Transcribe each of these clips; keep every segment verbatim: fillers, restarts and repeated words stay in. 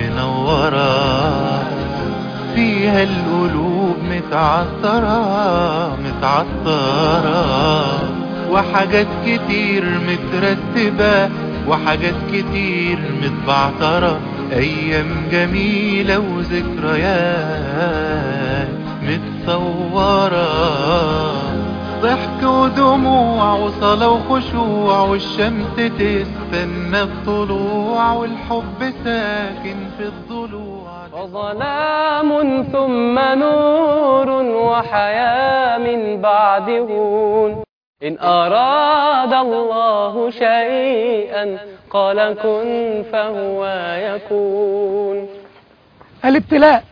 منورة، فيها القلوب متعطرة متعطرة، وحاجات كتير مترتبة وحاجات كتير متبعترة، أيام جميلة وذكريات متصورة، ضحك ودموع وصلاة وخشوع، والشمس تستنى الطلوع، والحب ساكن في الضلوع، وظلام ثم نور وحياة من بعد هون، إن أراد الله شيئا قال كن فهو يكون. الابتلاء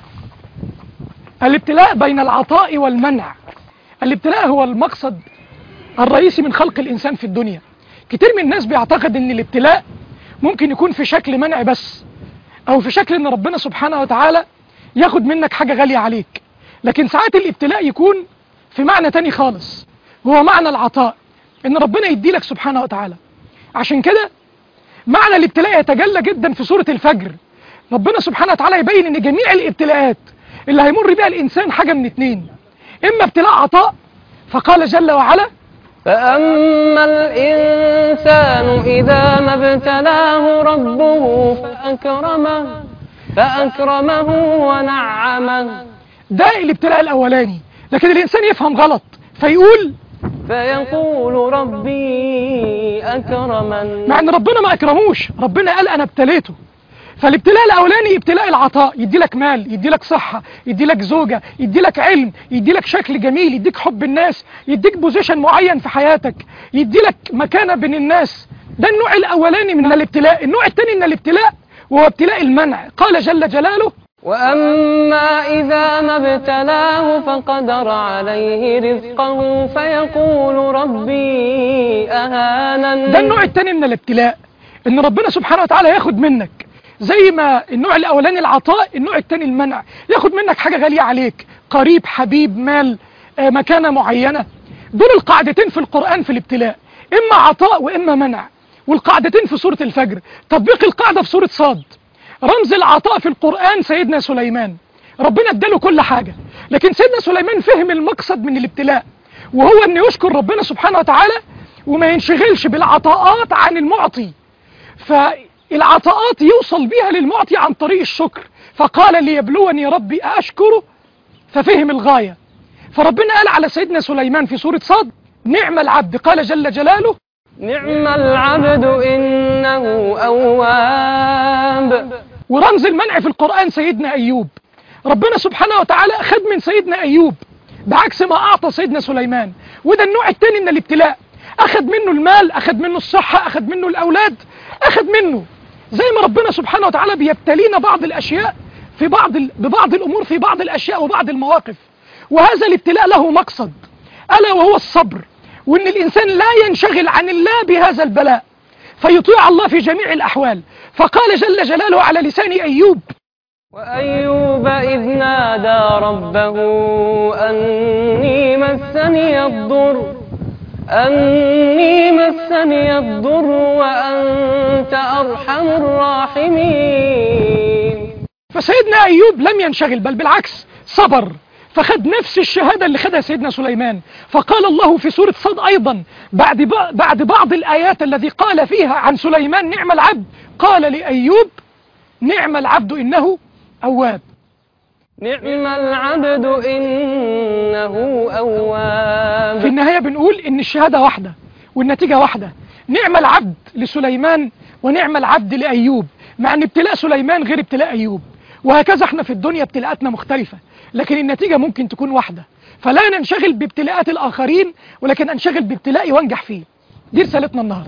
الابتلاء بين العطاء والمنع. الابتلاء هو المقصد الرئيسي من خلق الإنسان في الدنيا. كتير من الناس بيعتقد ان الابتلاء ممكن يكون في شكل منع بس، او في شكل ان ربنا سبحانه وتعالى ياخد منك حاجة غالية عليك، لكن ساعات الابتلاء يكون في معنى تاني خالص، هو معنى العطاء، ان ربنا يدي لك سبحانه وتعالى. عشان كده معنى الابتلاء يتجلى جدا في سورة الفجر. ربنا سبحانه وتعالى يبين ان جميع الابتلاءات اللي هيمر بها الانسان حاجة من اتنين، اما ابتلاء عطاء، فقال جل وعلا فأما الإنسان إذا ما ابتلاه ربه فأكرمه فأكرمه ونعمه. ده الابتلاء الأولاني، لكن الإنسان يفهم غلط فيقول فيقول ربي أكرمن، مع أن ربنا ما أكرموش، ربنا قال أنا ابتليته. فالابتلاء الأولاني ابتلاء العطاء، يدي لك مال، يدي لك صحة، يدي لك زوجة، يدي لك علم، يدي لك شكل جميل، يديك حب الناس، يديك بوزيشن معين في حياتك، يدي لك مكانة بين الناس. ده النوع الأولاني من الابتلاء. النوع الثاني من الابتلاء وهو ابتلاء المنع. قال جل جلاله وأما إذا ما ابتلاه فقدر عليه رزقه فيقول ربي أهانن. ده النوع الثاني من الابتلاء، إن ربنا سبحانه وتعالى ياخد منك زي ما النوع الأولاني العطاء، النوع الثاني المنع، ياخد منك حاجة غالية عليك، قريب، حبيب، مال، آه، مكانة معينة. دول القاعدتين في القرآن في الابتلاء، إما عطاء وإما منع، والقاعدتين في سورة الفجر. تطبيق القاعدة في سورة صاد. رمز العطاء في القرآن سيدنا سليمان، ربنا اداله كل حاجة، لكن سيدنا سليمان فهم المقصد من الابتلاء، وهو أن يشكر ربنا سبحانه وتعالى وما ينشغلش بالعطاءات عن المعطي. فالعطاءات يوصل بيها للمعطي عن طريق الشكر، فقال ليبلوني ربي أشكره، ففهم الغاية. فربنا قال على سيدنا سليمان في سورة صاد نعم العبد، قال جل جلاله نعم العبد إنه أواب. ورمز المنع في القرآن سيدنا أيوب، ربنا سبحانه وتعالى أخذ من سيدنا أيوب بعكس ما أعطى سيدنا سليمان. وده النوع الثاني من الابتلاء، أخذ منه المال، أخذ منه الصحة، أخذ منه الأولاد، أخذ منه، زي ما ربنا سبحانه وتعالى بيبتلينا بعض الأشياء في بعض ال... ببعض الأمور في بعض الأشياء وبعض المواقف. وهذا الابتلاء له مقصد ألا وهو الصبر، وأن الإنسان لا ينشغل عن الله بهذا البلاء، فيطيع الله في جميع الأحوال. فقال جل جلاله على لسان أيوب وأيوب إذ نادى ربه أني مسني الضر أني مسني الضر وأنت أرحم الراحمين. فسيدنا أيوب لم ينشغل، بل بالعكس صبر، فخد نفس الشهادة اللي خدها سيدنا سليمان. فقال الله في سورة صاد أيضا بعد بعد بعض الآيات الذي قال فيها عن سليمان نعم العبد، قال لأيوب نعم العبد إنه أواب. نعم العبد إنه أواب. في النهاية بنقول إن الشهادة واحدة والنتيجة واحدة، نعم العبد لسليمان ونعم العبد لأيوب، مع أن ابتلاء سليمان غير ابتلاء أيوب. وهكذا احنا في الدنيا ابتلاءاتنا مختلفة، لكن النتيجة ممكن تكون واحدة. فلا ننشغل بابتلاءات الآخرين، ولكن انشغل بابتلائي وانجح فيه. دي رسالتنا النهاردة.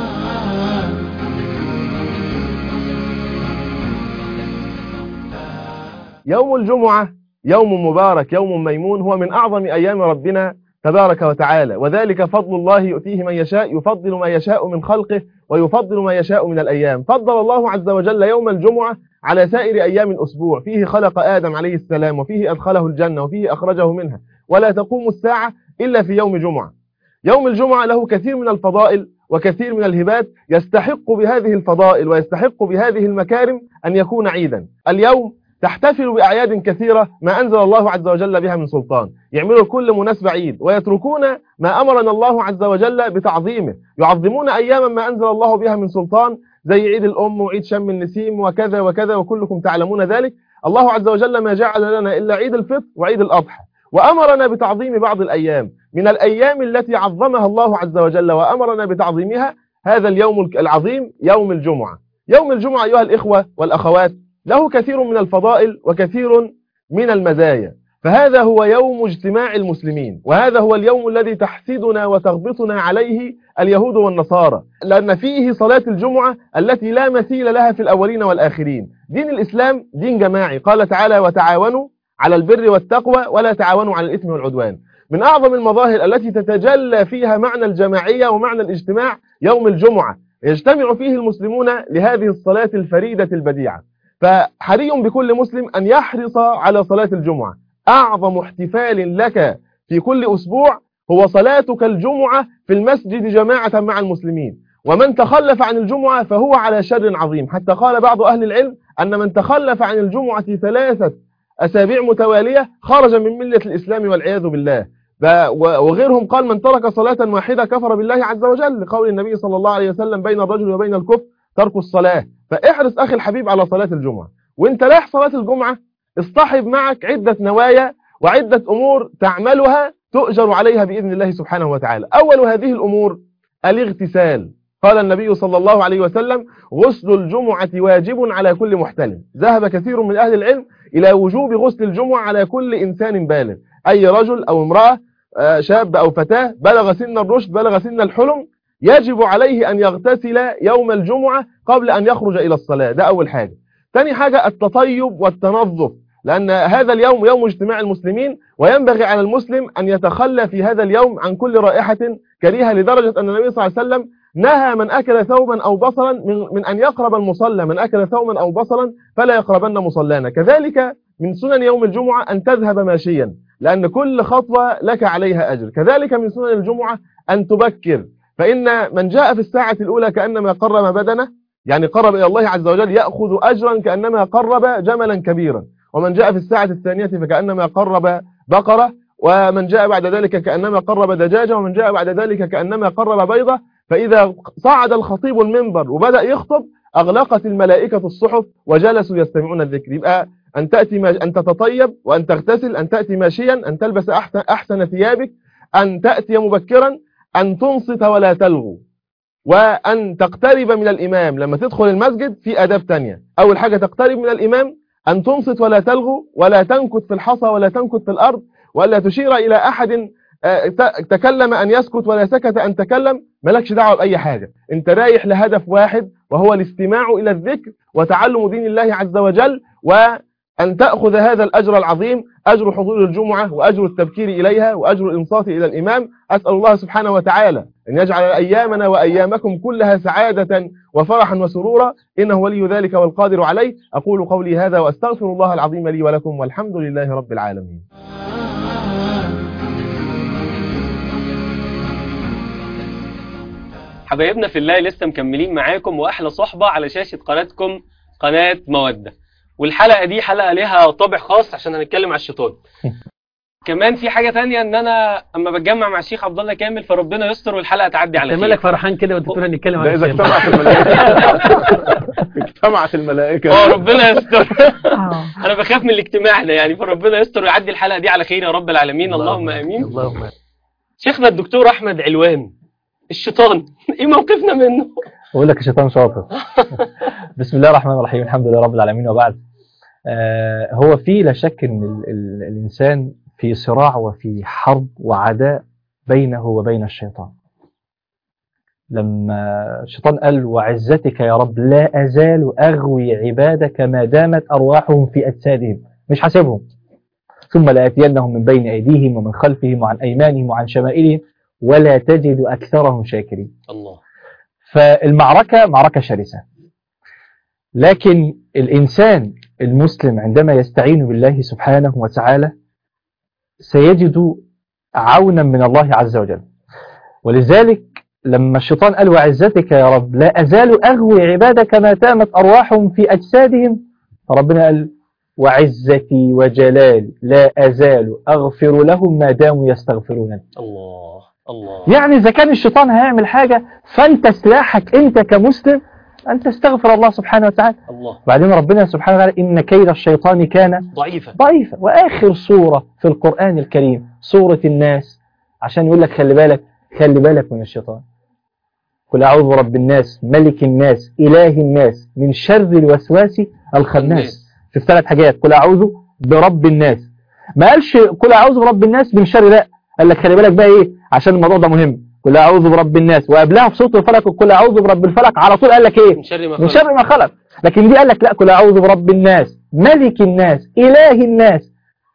يوم الجمعة يوم مبارك، يوم ميمون، هو من أعظم أيام ربنا تبارك وتعالى، وذلك فضل الله يؤتيه من يشاء، يفضل ما يشاء من خلقه ويفضل ما يشاء من الأيام. فضل الله عز وجل يوم الجمعة على سائر أيام الأسبوع، فيه خلق آدم عليه السلام، وفيه أدخله الجنة، وفيه أخرجه منها، ولا تقوم الساعة إلا في يوم جمعة. يوم الجمعة له كثير من الفضائل وكثير من الهبات يستحق بهذه الفضائل ويستحق بهذه المكارم أن يكون عيدا. اليوم تحتفل بأعياد كثيرة ما أنزل الله عز وجل بها من سلطان، يعملوا كل مناسبة عيد ويتركون ما أمرنا الله عز وجل بتعظيمه، يعظمون أياما ما أنزل الله بها من سلطان زي عيد الأم وعيد شم النسيم وكذا وكذا، وكلكم تعلمون ذلك. الله عز وجل ما جعل لنا إلا عيد الفطر وعيد الأضحى، وأمرنا بتعظيم بعض الأيام. من الأيام التي عظمها الله عز وجل وأمرنا بتعظيمها هذا اليوم العظيم، يوم الجمعة. يوم الجمعة أيها الإخوة والأخوات له كثير من الفضائل وكثير من المزايا، فهذا هو يوم اجتماع المسلمين، وهذا هو اليوم الذي تحسدنا وتغبطنا عليه اليهود والنصارى، لأن فيه صلاة الجمعة التي لا مثيل لها في الأولين والآخرين. دين الإسلام دين جماعي، قال تعالى: وتعاونوا على البر والتقوى ولا تعاونوا على الإثم والعدوان. من أعظم المظاهر التي تتجلى فيها معنى الجماعية ومعنى الاجتماع يوم الجمعة، يجتمع فيه المسلمون لهذه الصلاة الفريدة البديعة. فحري بكل مسلم أن يحرص على صلاة الجمعة. أعظم احتفال لك في كل أسبوع هو صلاتك الجمعة في المسجد جماعة مع المسلمين، ومن تخلف عن الجمعة فهو على شر عظيم، حتى قال بعض أهل العلم أن من تخلف عن الجمعة ثلاثة أسابيع متوالية خرج من ملة الإسلام والعياذ بالله. وغيرهم قال: من ترك صلاة واحدة كفر بالله عز وجل، لقول النبي صلى الله عليه وسلم: بين الرجل وبين الكفر ترك الصلاة. فاحرص أخي الحبيب على صلاة الجمعة، وانت رايح صلاة الجمعة اصطحب معك عدة نوايا وعدة أمور تعملها تؤجر عليها بإذن الله سبحانه وتعالى. أول هذه الأمور الاغتسال. قال النبي صلى الله عليه وسلم: غسل الجمعة واجب على كل محتلم. ذهب كثير من أهل العلم إلى وجوب غسل الجمعة على كل إنسان بالغ، أي رجل أو امرأة، شاب أو فتاة، بلغ سن الرشد، بلغ سن الحلم، يجب عليه أن يغتسل يوم الجمعة قبل أن يخرج إلى الصلاة. ده أول حاجة. ثاني حاجة التطيب والتنظف، لأن هذا اليوم يوم اجتماع المسلمين، وينبغي على المسلم أن يتخلى في هذا اليوم عن كل رائحة كريهة، لدرجة أن النبي صلى الله عليه وسلم نهى من أكل ثوبا أو بصلا من, من أن يقرب المصلى. من أكل ثوبا أو بصلا فلا يقربن مصلانا. كذلك من سنن يوم الجمعة أن تذهب ماشيا، لأن كل خطوة لك عليها أجر. كذلك من سنن الجمعة أن تبكر، فإن من جاء في الساعة الأولى كأنما قرب بدنه، يعني قرب إلى الله عز وجل، يأخذ أجرا كأنما قرب جملا كبيرا. ومن جاء في الساعة الثانية فكأنما قرب بقرة، ومن جاء بعد ذلك كأنما قرب دجاجة، ومن جاء بعد ذلك كأنما قرب بيضة. فإذا صعد الخطيب المنبر وبدأ يخطب أغلقت الملائكة الصحف وجلسوا يستمعون الذكر. يبقى أن تأتي ما... أن تتطيب وأن تغتسل، أن تأتي ماشيا، أن تلبس أحسن, أحسن ثيابك، أن تأتي مبكرا، أن تنصت ولا تلغو، وأن تقترب من الإمام. لما تدخل المسجد في أداب تانية. أول حاجة تقترب من الإمام، أن تنصت ولا تلغو، ولا تنكت في الحصى ولا تنكت في الأرض، ولا تشير إلى أحد تكلم أن يسكت ولا سكت أن تكلم. مالكش دعوة بأي حاجة، أنت رايح لهدف واحد وهو الاستماع إلى الذكر وتعلم دين الله عز وجل، وأن تأخذ هذا الأجر العظيم، أجر حضور الجمعة وأجر التبكير إليها وأجر الإنصات إلى الإمام. أسأل الله سبحانه وتعالى أن يجعل أيامنا وأيامكم كلها سعادة وفرحا وسرورا، إنه ولي ذلك والقادر عليه. أقول قولي هذا وأستغفر الله العظيم لي ولكم، والحمد لله رب العالمين. حبايبنا في الله، لسه مكملين معاكم وأحلى صحبة على شاشة قناتكم قناة مودة، والحلقة دي حلقة ليها طابع خاص عشان هنتكلم على الشيطان. كمان في حاجة تانية، ان انا اما بتجمع مع الشيخ عبد الله كامل فربنا يستر والحلقة تعدي على خير. مالك فرحان كده وانت بتقول هنتكلم على اذا اجتمعت الملائكة اجتمعت الملائكة اه ربنا يستر. انا بخاف من الاجتماع ده يعني، فربنا يستر ويعدي الحلقة دي على خير يا رب العالمين. اللهم امين. اللهم امين. شيخنا الدكتور احمد علوان، الشيطان ايه موقفنا منه؟ اقول لك الشيطان شاطر. بسم الله الرحمن الرحيم، الحمد لله رب العالمين، وبعد. آه هو في لا شك ان ال ال الانسان في صراع وفي حرب وعداء بينه وبين الشيطان. لما الشيطان قال: وعزتك يا رب لا أزال أغوي عبادك ما دامت أرواحهم في أجسادهم، مش حاسبهم، ثم لآتينهم من بين أيديهم ومن خلفهم وعن أيمانهم وعن شمائلهم ولا تجد أكثرهم شاكرين. الله. فالمعركة معركة شرسة، لكن الإنسان المسلم عندما يستعين بالله سبحانه وتعالى سيجد عونا من الله عز وجل. ولذلك لما الشيطان قال وعزتك يا رب لا أزال أغوي عبادك ما تامت أرواحهم في أجسادهم، ربنا قال وعزتي وجلال لا أزال أغفر لهم ما داموا يستغفرون. الله الله. يعني إذا كان الشيطان هيعمل حاجة فأنت سلاحك أنت كمسلم أن تستغفر الله سبحانه وتعالى. الله. بعدين ربنا سبحانه وتعالى إن كيد الشيطان كان ضعيفا ضعيفا. وآخر سورة في القرآن الكريم سورة الناس، عشان يقول لك خلي بالك خلي بالك من الشيطان. قل أعوذ برب الناس ملك الناس إله الناس من شر الوسواس الخناس. في ثلاث حاجات، قل أعوذ برب الناس، ما قالش قل أعوذ برب الناس من شر، لا قال لك خلي بالك بقى إيه عشان الموضوع ده مهم. قل أعوذ برب الناس، وقبلها في سورة الفلق قل أعوذ برب الفلق، على طول قال لك إيه من شر ما من خلق. شر ما خلق. لكن دي قال لك لا قل أعوذ برب الناس ملك الناس إله الناس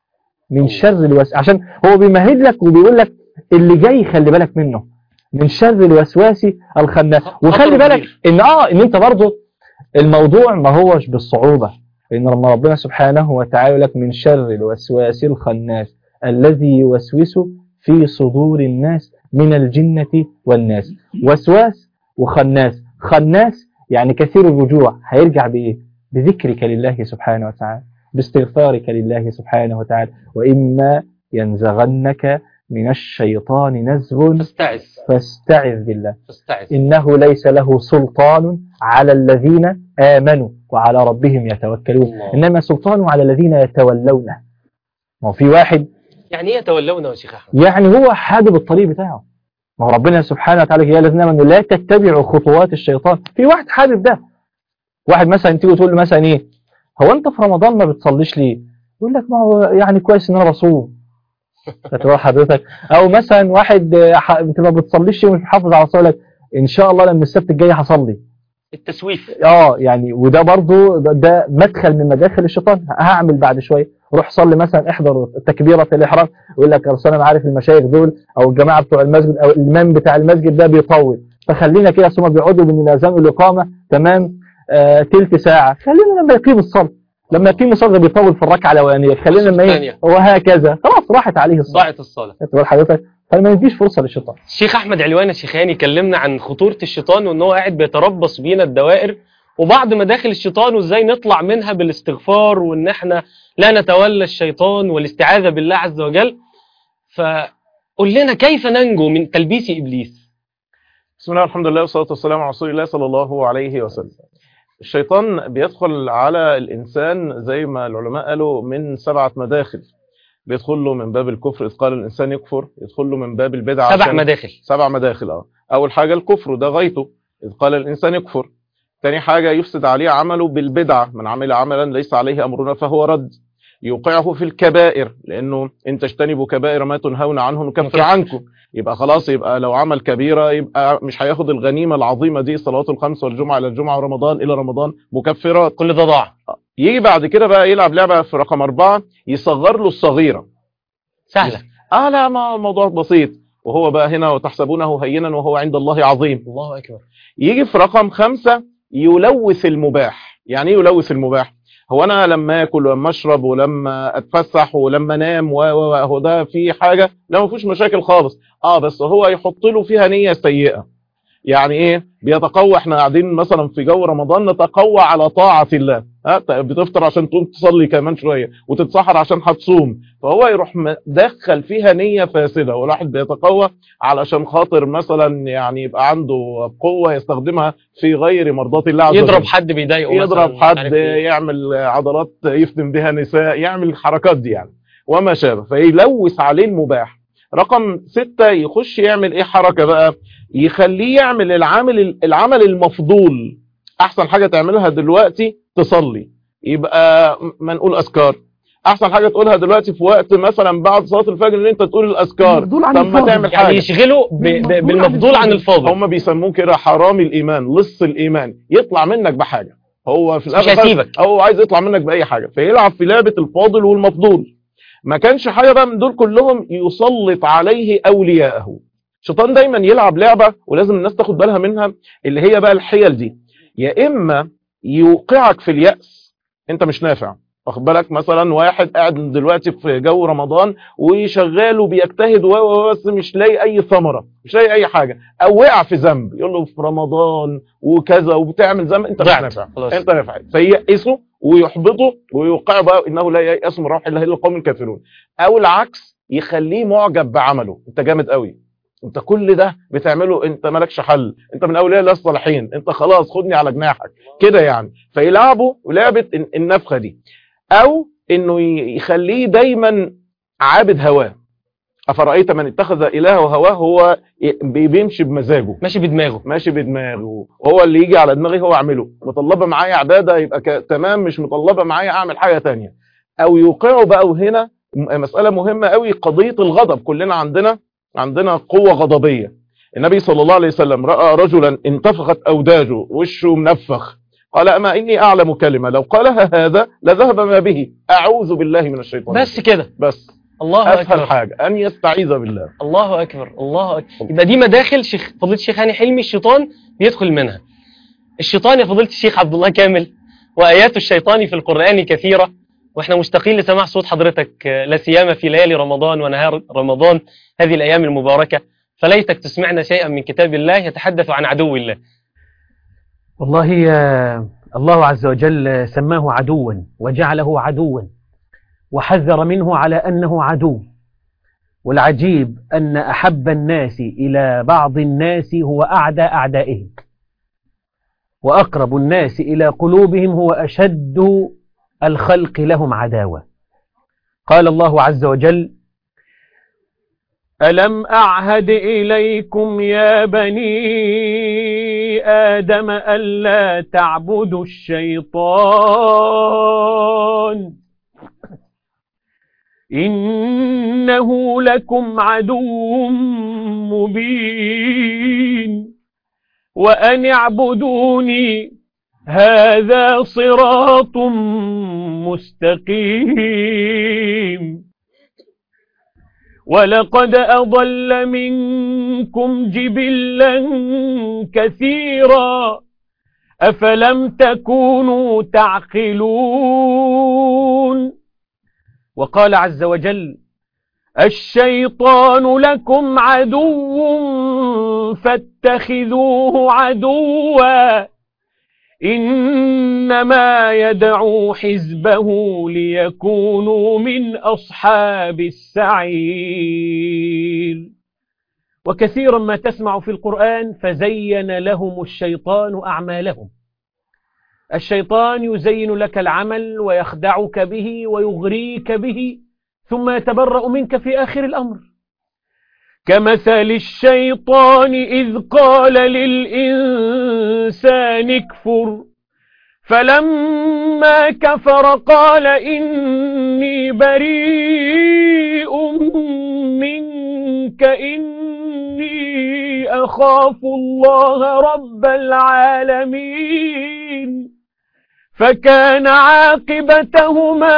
من شر الوسواس، عشان هو بيمهد لك وبيقول لك اللي جاي خلي بالك منه من شر الوسواس الخناس. وخلي بالك ان اه ان انت برضه الموضوع ما هوش بالصعوبة، ان لما ربنا سبحانه وتعالى يقول لك من شر الوسواس الخناس الذي يوسوس في صدور الناس من الجنة والناس. وسواس وخناس، خناس يعني كثير الرجوع، هيرجع بإيه؟ بذكرك لله سبحانه وتعالى، باستغفارك لله سبحانه وتعالى. وإما ينزغنك من الشيطان نزغ فاستعذ فاستعذ بالله فاستعذ إنه ليس له سلطان على الذين آمنوا وعلى ربهم يتوكلون. الله. إنما سلطانه على الذين يتولونه. ما هو في واحد يعني ايه يتولون يا شيخ احمد؟ يعني هو حابب الطريق بتاعه. ما هو ربنا سبحانه وتعالى يا الذين آمنوا لا تتبعوا خطوات الشيطان. في واحد حابب ده. واحد مثلا تيجي تقول له مثلا ايه هو انت في رمضان ما بتصليش ليه؟ يقول لك ما هو يعني كويس ان انا بصوم. فتقول حضرتك او مثلا واحد انت ما بتصليش ومش محافظ على صلاتك، ان شاء الله لما السبت الجاي هصلي. التسويف. اه يعني وده برضو ده, ده مدخل من مداخل الشيطان. هعمل بعد شويه روح صلي مثلا احضر تكبيره الاحرام، يقول لك اصل انا عارف المشايخ دول او الجماعه بتوع المسجد او الامام بتاع المسجد ده بيطول، فخلينا كده ثم بيقعدوا من الاذان والاقامه تمام آه تلت ساعه، خلينا لما يقيم الصلاه لما يقيم الصلاه بيطول في الركعه الاولانيه، خلينا لما ايه وهكذا خلاص راحت عليه الصلاه. ضاعت الصلاه. تقول حضرتك فما يديش فرصه للشيطان. الشيخ احمد علوان الشيخاني كلمنا عن خطوره الشيطان وان هو قاعد بيتربص بينا الدوائر وبعض مداخل الشيطان وازاي نطلع منها بالاستغفار وان احنا لا نتولى الشيطان والاستعاذة بالله عز وجل. فقل لنا كيف ننجو من تلبيس إبليس؟ بسم الله الحمد لله والصلاة والسلام على رسول الله صلى الله عليه وسلم. الشيطان بيدخل على الإنسان زي ما العلماء قالوا من سبعة مداخل. بيدخل له من باب الكفر إذ قال الإنسان يكفر، يدخل له من باب البدعة سبع مداخل سبع مداخل اه أول حاجة الكفر ده غايته إذ قال الإنسان يكفر. تاني حاجة يفسد عليه عمله بالبدعة، من عمل عملا ليس عليه أمرنا فهو رد. يوقعه في الكبائر لأنه إن تجتنبوا كبائر ما تنهون عنه نكفر عنكم، يبقى خلاص يبقى لو عمل كبيرة يبقى مش هياخد الغنيمة العظيمة دي صلوات الخمس والجمعة إلى الجمعة ورمضان إلى رمضان مكفرات، كل ده ضاع. يجي بعد كده بقى يلعب لعبة في رقم أربعة يصغر له الصغيرة. سهلة. آه لا ما الموضوع بسيط وهو بقى هنا وتحسبونه هينا وهو عند الله عظيم. الله أكبر. يجي في رقم خمسة يلوث المباح. يعني ايه يلوث المباح؟ هو انا لما اكل ولما اشرب ولما اتفسح ولما انام وهو ده في حاجه لا ما فيش مشاكل خالص، اه بس هو يحط له فيها نيه سيئه. يعني ايه بيتقوى؟ احنا قاعدين مثلا في جو رمضان نتقوى على طاعه الله، ها بتفطر عشان تقوم تصلي كمان شويه وتتسحر عشان هتصوم، فهو يروح مدخل فيها نيه فاسده. والواحد بيتقوى علشان خاطر مثلا يعني يبقى عنده قوه يستخدمها في غير مرضات الله عز وجل، يضرب حد بيضايقه، يضرب حد، يعمل عضلات يفتن بها نساء، يعمل الحركات دي يعني وما شابه، فيلوث عليه المباح. رقم ستة يخش يعمل ايه حركة بقى؟ يخليه يعمل العمل العمل المفضول. احسن حاجة تعملها دلوقتي تصلي، يبقى ما نقول اذكار. احسن حاجة تقولها دلوقتي في وقت مثلا بعد صلاة الفجر ان انت تقول الاذكار. طب ما تعمل حاجة يعني يشغله بالمفضول عن الفاضل. هم بيسموه كده حرامي الايمان، لص الايمان، يطلع منك بحاجة. هو في الاخر هو عايز يطلع منك باي حاجة، فيلعب في لعبة الفاضل والمفضول. ما كانش حاجة بقى من دول كلهم يسلط عليه أولياءه. الشيطان دايما يلعب لعبة ولازم الناس تاخد بالها منها، اللي هي بقى الحيل دي. يا إما يوقعك في اليأس، أنت مش نافع واخد بالك؟ مثلا واحد قاعد دلوقتي في جو رمضان وشغال وبيجتهد بس مش لاقي اي ثمره، مش لاقي اي حاجه، او وقع في ذنب، يقول له في رمضان وكذا وبتعمل ذنب، انت مش نافع، انت نافع، فييأسه ويحبطه ويوقعه بقى انه لا ييأس من روح الله الا القوم الكافرون. او العكس، يخليه معجب بعمله، انت جامد قوي، انت كل ده بتعمله، انت مالكش حل، انت من اولياء الله الصالحين، انت خلاص خدني على جناحك كده يعني، فيلعبوا لعبه النفخه دي. او انه يخليه دايما عابد هواه. افرايت من اتخذ الهه هواه، هو بيمشي بمزاجه، ماشي بدماغه ماشي بدماغه، هو اللي يجي على دماغي هو اعمله، مطلبه معايا عباده يبقى ك... تمام، مش مطلبه معايا اعمل حاجه تانية. او يوقعه بقى، وهنا مساله مهمه قوي، قضيه الغضب. كلنا عندنا عندنا قوه غضبيه. النبي صلى الله عليه وسلم راى رجلا انتفخت اوداجه، وشه منفخ، قال اما اني اعلم كلمه لو قالها هذا لذهب ما به، اعوذ بالله من الشيطان. بس كده، بس الله اسهل أكبر. حاجه ان يستعيذ بالله. الله اكبر، الله اكبر. يبقى دي مداخل شيخ فضيله الشيخ هاني حلمي الشيطان بيدخل منها. الشيطان يا فضيله الشيخ عبد الله كامل، وايات الشيطان في القران كثيره، واحنا مشتاقين لسماع صوت حضرتك لا سيما في ليالي رمضان ونهار رمضان، هذه الايام المباركه، فليتك تسمعنا شيئا من كتاب الله يتحدث عن عدو الله. والله الله عز وجل سماه عدوا وجعله عدوا وحذر منه على أنه عدو. والعجيب أن أحب الناس إلى بعض الناس هو أعدى أعدائهم، وأقرب الناس إلى قلوبهم هو أشد الخلق لهم عداوة. قال الله عز وجل: ألم أعهد إليكم يا بني آدم ألا تعبدوا الشيطان إنه لكم عدو مبين وأن اعبدوني هذا صراط مستقيم ولقد أضل منكم جبلا كثيرا أفلم تكونوا تعقلون. وقال عز وجل: الشيطان لكم عدو فاتخذوه عدوا إنما يدعو حزبه ليكونوا من أصحاب السعير. وكثيرا ما تسمع في القرآن فزين لهم الشيطان أعمالهم. الشيطان يزين لك العمل ويخدعك به ويغريك به ثم يتبرأ منك في آخر الأمر. كمثل الشيطان إذ قال للإنسان اكفر فلما كفر قال إني بريء منك إني أخاف الله رب العالمين فكان عاقبتهما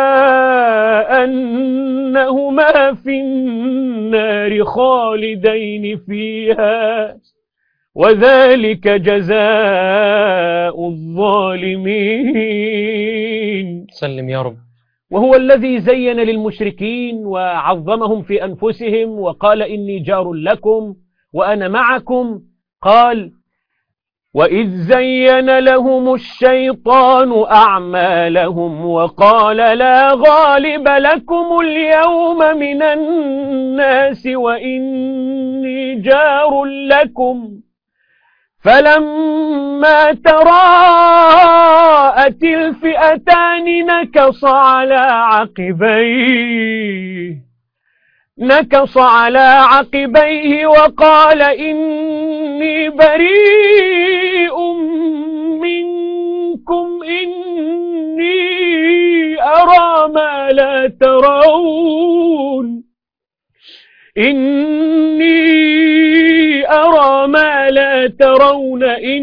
أنهما في النار خالدين فيها وذلك جزاء الظالمين. سلم يا رب. وهو الذي زين للمشركين وعظمهم في أنفسهم وقال إني جار لكم وأنا معكم. قال: وإذ زين لهم الشيطان أعمالهم وقال لا غالب لكم اليوم من الناس وإني جار لكم فلما تراءت الفئتان نكص على عقبيه نكص على عقبيه وقال إني بريء منكم إني أرى ما لا ترون إني أرى ما لا ترون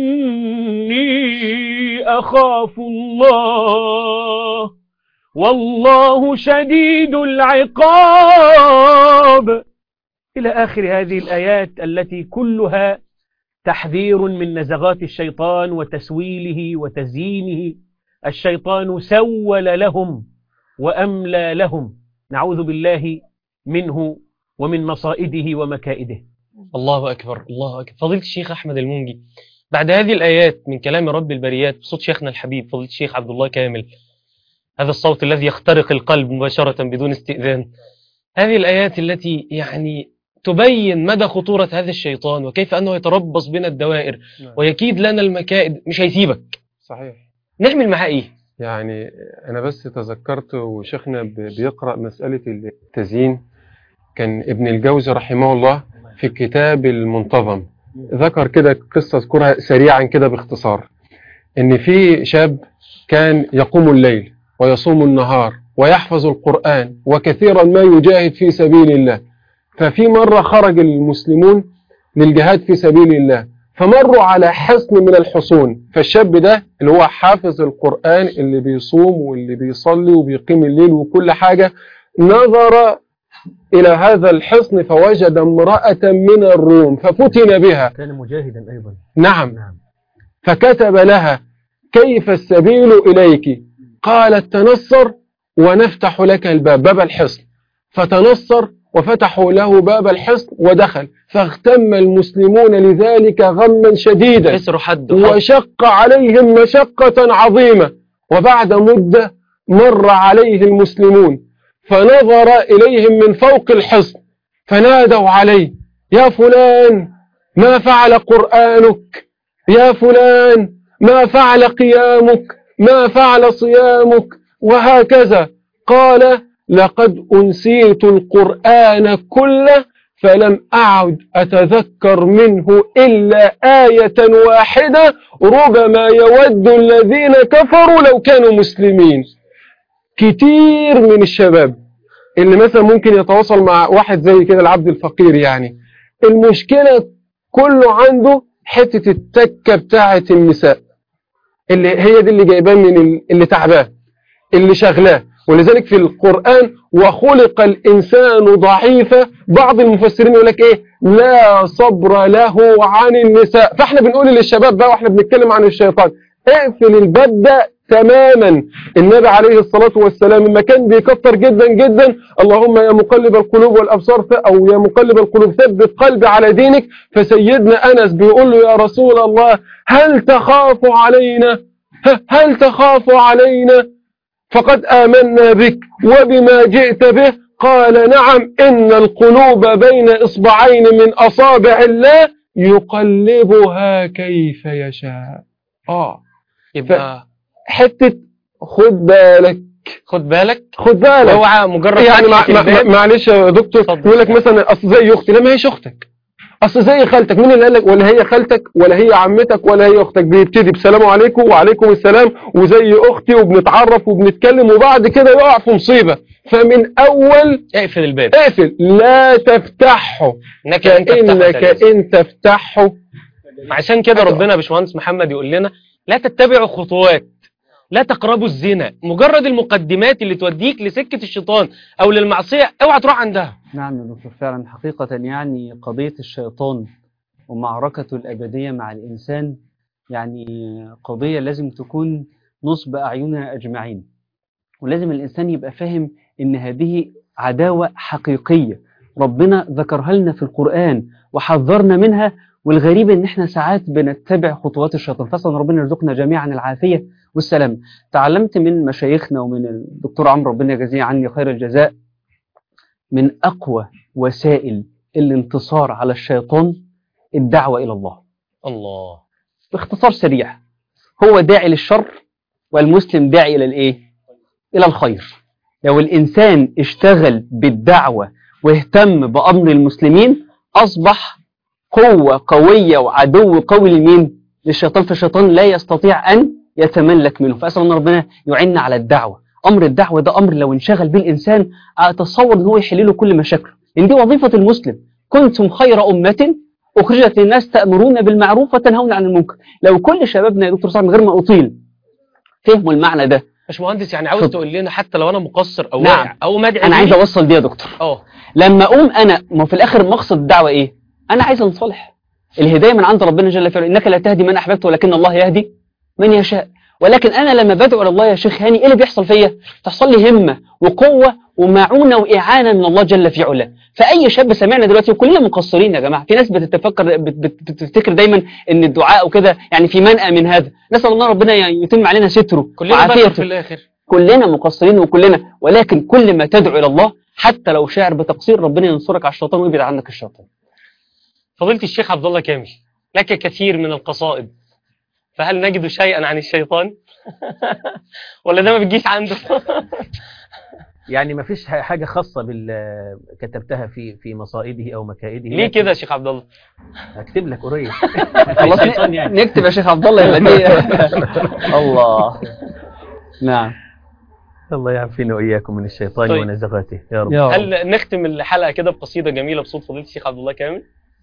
إني أخاف الله والله شديد العقاب. إلى آخر هذه الآيات التي كلها تحذير من نزغات الشيطان وتسويله وتزيينه الشيطان سول لهم وأملى لهم، نعوذ بالله منه ومن مصائده ومكائده. الله أكبر، الله أكبر. فضيلة الشيخ أحمد المنجي، بعد هذه الآيات من كلام رب البريات بصوت شيخنا الحبيب فضيلة الشيخ عبد الله كامل، هذا الصوت الذي يخترق القلب مباشرة بدون استئذان، هذه الآيات التي يعني تبين مدى خطورة هذا الشيطان وكيف أنه يتربص بنا الدوائر ويكيد لنا المكائد، مش هيسيبك. صحيح. نعمل معاه إيه؟ يعني أنا بس تذكرت وشيخنا بيقرأ مسألة التزيين، كان ابن الجوزي رحمه الله في الكتاب المنتظم ذكر كده قصة أذكرها سريعا كده باختصار، إن في شاب كان يقوم الليل ويصوم النهار ويحفظ القرآن وكثيرا ما يجاهد في سبيل الله. ففي مرة خرج المسلمون للجهاد في سبيل الله، فمروا على حصن من الحصون، فالشاب ده اللي هو حافظ القرآن اللي بيصوم واللي بيصلي وبيقيم الليل وكل حاجة، نظر إلى هذا الحصن فوجد امرأة من الروم ففتن بها. كان مجاهدا أيضا. نعم. فكتب لها: كيف السبيل إليك؟ قالت: تنصر ونفتح لك الباب، باب الحصن. فتنصر وفتحوا له باب الحصن ودخل، فاغتم المسلمون لذلك غما شديدا وشق عليهم مشقة عظيمة. وبعد مدة مر عليه المسلمون فنظر إليهم من فوق الحصن فنادوا عليه: يا فلان ما فعل قرآنك؟ يا فلان ما فعل قيامك؟ ما فعل صيامك؟ وهكذا. قال: لقد أنسيت القرآن كله فلم أعد أتذكر منه إلا آية واحدة ربما يود الذين كفروا لو كانوا مسلمين. كتير من الشباب اللي مثلا ممكن يتواصل مع واحد زي كده العبد الفقير، يعني المشكلة كله عنده حتة التكة بتاعة النساء اللي هي دي اللي جايباه من اللي تعباه اللي شغلاه. ولذلك في القرآن وخلق الإنسان ضعيفا، بعض المفسرين يقول لك إيه؟ لا صبر له عن النساء. فإحنا بنقول للشباب بقى وإحنا بنتكلم عن الشيطان: اقفل الباب ده تماما. النبي عليه الصلاة والسلام لما كان بيكتر جدا جدا: اللهم يا مقلب القلوب والأبصار، أو يا مقلب القلوب ثبت قلبي على دينك. فسيدنا أنس بيقول له: يا رسول الله هل تخاف علينا؟ هل تخاف علينا؟ فقد آمنا بك وبما جئت به. قال: نعم، إن القلوب بين إصبعين من أصابع الله يقلبها كيف يشاء. آه يبقى حتة خد بالك خد بالك خد بالك اوعى مجرد يعني مع مع معلش يا دكتور، يقول لك مثلا أصل زي أختي. لا، ما هيش أختك. أصل زي خالتك. مين اللي قال لك؟ ولا هي خالتك ولا هي عمتك ولا هي أختك. بيبتدي بسلام عليكم وعليكم السلام وزي أختي وبنتعرف وبنتكلم، وبعد كده يقع في مصيبة. فمن أول اقفل الباب، اقفل، لا تفتحه كأنك إن تفتحه. عشان كده ربنا يا باشمهندس محمد يقول لنا: لا تتبعوا خطوات، لا تقربوا الزنا. مجرد المقدمات اللي توديك لسكة الشيطان أو للمعصية اوعى تروح عندها. نعم يا دكتور، فعلا حقيقة يعني قضية الشيطان ومعركته الأبدية مع الإنسان يعني قضية لازم تكون نصب أعيننا أجمعين، ولازم الإنسان يبقى فاهم إن هذه عداوة حقيقية ربنا ذكرها لنا في القرآن وحذرنا منها. والغريب إن إحنا ساعات بنتبع خطوات الشيطان، فأسأل ربنا يرزقنا جميعا العافية والسلام. تعلمت من مشايخنا ومن الدكتور عمرو ربنا يجزيه عني خير الجزاء، من أقوى وسائل الانتصار على الشيطان الدعوة إلى الله. الله. باختصار سريع، هو داعي للشر والمسلم داعي إلى الإيه؟ إلى الخير. لو الإنسان اشتغل بالدعوة واهتم بأمر المسلمين أصبح قوة قوية وعدو قوي لمين؟ للشيطان. فالشيطان لا يستطيع أن يتملك منه. فأسأل الله ربنا يعيننا على الدعوة. أمر الدعوة ده أمر لو انشغل به الإنسان أتصور أنه يحل له كل مشاكله، إن دي وظيفة المسلم. كنتم خير أمة أخرجت للناس تأمرون بالمعروف وتنهون عن المنكر. لو كل شبابنا يا دكتور صاحب من غير ما أطيل فهموا المعنى ده. باشمهندس يعني عاوز تقول لنا حتى لو أنا مقصر أو نعم. واقع أو مدعي، أنا عايز أوصل دي يا دكتور. أوه. لما أقوم أنا، ما في الآخر مقصد الدعوة إيه؟ أنا عايز أنصلح. الهداية من عند ربنا جل في علاه، إنك لا تهدي من أحببت ولكن الله يهدي من يشاء. ولكن انا لما بدعو الى الله يا شيخ هاني ايه اللي بيحصل فيا؟ تحصل لي همه وقوه ومعونه واعانه من الله جل في علاه. فاي شاب سمعنا دلوقتي، وكلنا مقصرين يا جماعه، في ناس بتتفكر بت- بت- بتفتكر دايما ان الدعاء وكده يعني في منأى من هذا، نسال الله ربنا يتم علينا ستره كلنا بشر في وعافيته. الاخر. كلنا مقصرين وكلنا، ولكن كل ما تدعو الى الله حتى لو شاعر بتقصير ربنا ينصرك على الشيطان ويبعد عنك الشيطان. فضيلة الشيخ عبد الله كامل، لك كثير من القصائد، فهل نجد شيئا عن الشيطان؟ ولا ده ما بتجيش عنده؟ يعني ما فيش حاجة خاصة بال كتبتها في في مصائده أو مكائده. ليه كده يا شيخ عبد الله؟ هكتب لك قريب. خلاص الشيطان يعني. نكتب يا شيخ عبد الله يلا دي. الله. نعم. الله يعافينا وإياكم من الشيطان طيب. ونزغاته يا رب. يا رب. هل نختم الحلقة كده بقصيدة جميلة بصوت فضيلة الشيخ عبد الله كامل؟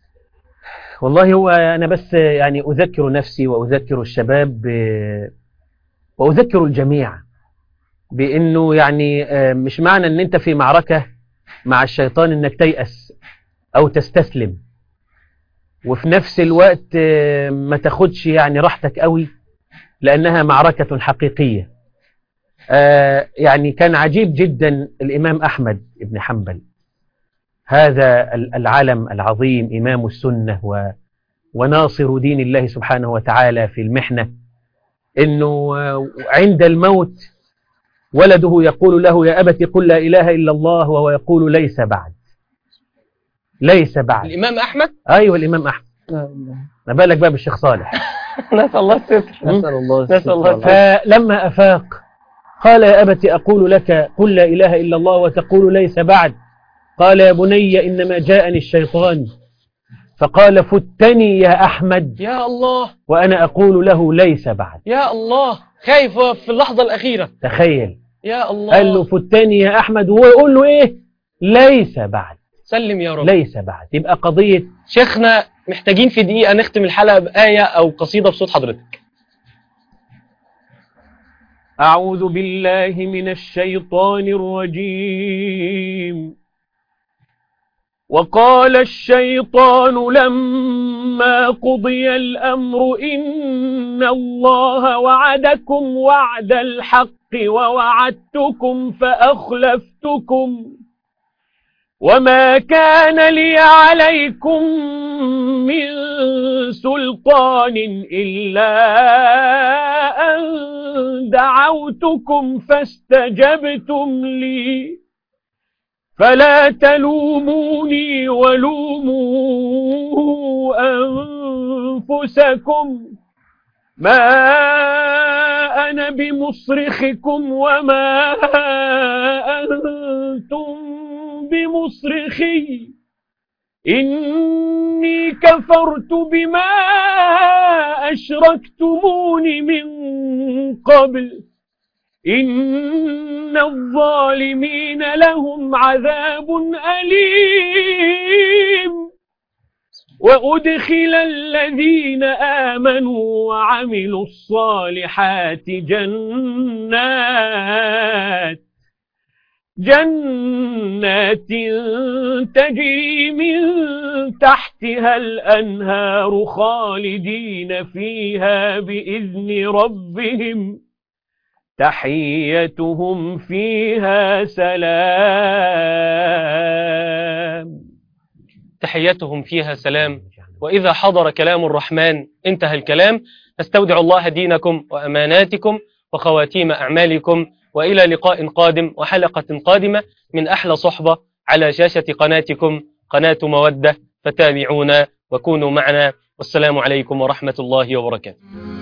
والله هو أنا بس يعني أذكر نفسي وأذكر الشباب ب- وأذكر الجميع بأنه يعني آه، مش معنى أن أنت في معركة مع الشيطان أنك تيأس أو تستسلم، وفي نفس الوقت آه، ما تاخدش يعني راحتك قوي، لأنها معركة حقيقية. آه، يعني كان عجيب جدا الإمام أحمد بن حنبل، هذا ال- العالم العظيم إمام السنة و وناصر دين الله سبحانه وتعالى في المحنة، إنه آه، عند الموت ولده يقول له يا أبت قل لا إله إلا الله، وهو يقول ليس بعد ليس بعد. الإمام أحمد؟ أيوه الإمام أحمد. ما بالك بقى بالشيخ صالح. نسأل الله الستر. نسأل الله نسأل الله الستر. فلما أفاق قال يا أبت أقول لك قل لا إله إلا الله وتقول ليس بعد؟ قال يا بني إنما جاءني الشيطان فقال فتني يا أحمد يا الله وأنا أقول له ليس بعد. يا الله، خايف في اللحظة الأخيرة. تخيل، يا الله. قال له فتني يا أحمد وهو يقول له إيه؟ ليس بعد. سلم يا رب. ليس بعد. يبقى قضية شيخنا محتاجين في دقيقة نختم الحلقة بآية أو قصيدة بصوت حضرتك. أعوذ بالله من الشيطان الرجيم. وقال الشيطان لما قضي الأمر إن الله وعدكم وعد الحق ووعدتكم فأخلفتكم وما كان لي عليكم من سلطان إلا أن دعوتكم فاستجبتم لي فلا تلوموني ولوموا أنفسكم ما أنا بمصرخكم وما أنتم بمصرخي إني كفرت بما أشركتمون من قبل إن الظالمين لهم عذاب أليم وأدخل الذين آمنوا وعملوا الصالحات جنات جنات تجري من تحتها الأنهار خالدين فيها بإذن ربهم تحيتهم فيها سلام. تحيتهم فيها سلام. وإذا حضر كلام الرحمن انتهى الكلام. نستودع الله دينكم وأماناتكم وخواتيم أعمالكم، وإلى لقاء قادم وحلقة قادمة من أحلى صحبة على شاشة قناتكم قناة مودة، فتابعونا وكونوا معنا، والسلام عليكم ورحمة الله وبركاته.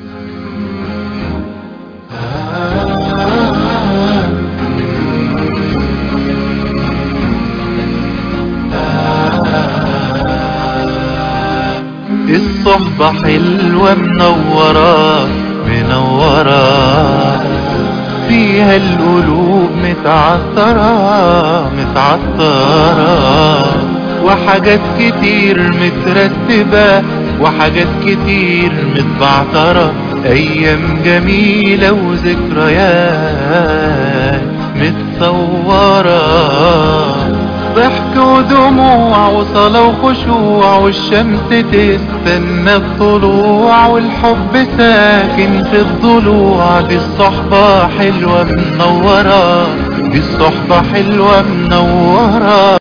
الصحبة حلوة منورة منورة، فيها القلوب متعطرة متعطرة، وحاجات كتير مترتبة وحاجات كتير متبعترة، أيام جميلة وذكريات متصورة ضحك ودموع وصلاة وخشوع، والشمس تستنى الطلوع، والحب ساكن في الضلوع. دي الصحبة حلوة منورة، دي الصحبة حلوة منورة.